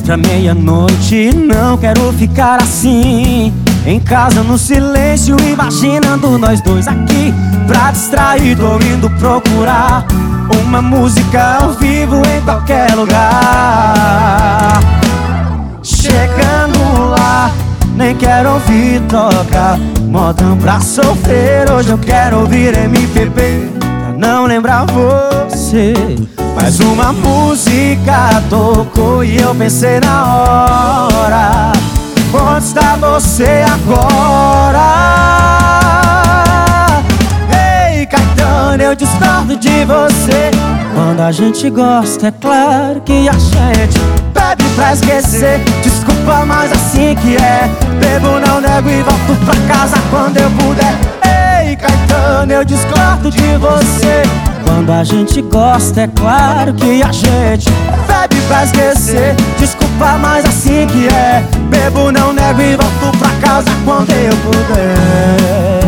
pra meia-noite, não quero ficar assim. Em casa no silêncio, imaginando nós dois aqui. Pra distrair, tô indo procurar uma música ao vivo em qualquer lugar. Chegando lá, nem quero ouvir tocar modão pra sofrer. Hoje eu quero ouvir MPB pra não lembrar você. Mas uma música tocou e eu pensei na hora: onde está você agora? Ei, Caetano, eu discordo de você. Quando a gente gosta, é claro que a gente bebe pra esquecer. Desculpa, mas assim que é. Bebo, não nego e volto pra casa quando eu puder. Ei, Caetano, eu discordo de você. Quando a gente gosta, é claro que a gente bebe pra esquecer. Desculpa, mas assim que é. Bebo, não nego e volto pra casa quando eu puder.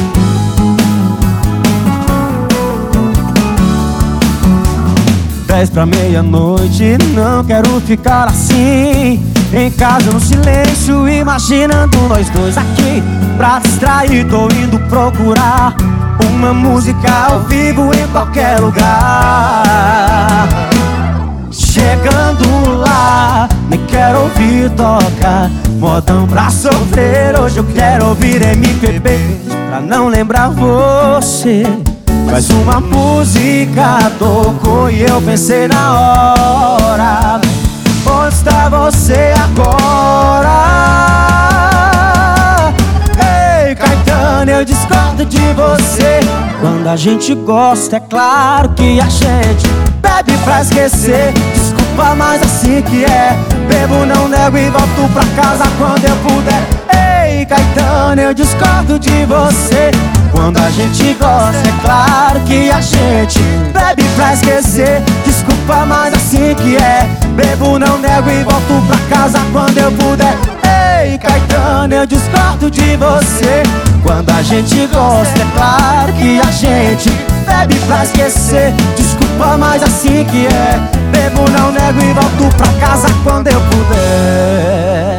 10 pra meia-noite, não quero ficar assim. Em casa no silêncio, imaginando nós dois aqui. Pra distrair, tô indo procurar uma música ao vivo em qualquer lugar. Chegando lá, nem quero ouvir tocar modão pra sofrer. Hoje eu quero ouvir MPB pra não lembrar você. Mas uma música tocou e eu pensei na hora: onde está você agora? Ei, Caetano, eu discordo de você. Quando a gente gosta, é claro que a gente bebe pra esquecer. Desculpa, mas assim que é. Bebo, não nego e volto pra casa quando eu puder. Ei, Caetano, eu discordo de você. Quando a gente gosta, é claro que a gente bebe pra esquecer. Desculpa, mas assim que é. Bebo, não nego e volto pra casa quando eu puder. Ei, Caetano, eu discordo de você. Quando a gente gosta, é claro que a gente bebe pra esquecer. Desculpa, mas assim que é. Bebo, não nego e volto pra casa quando eu puder.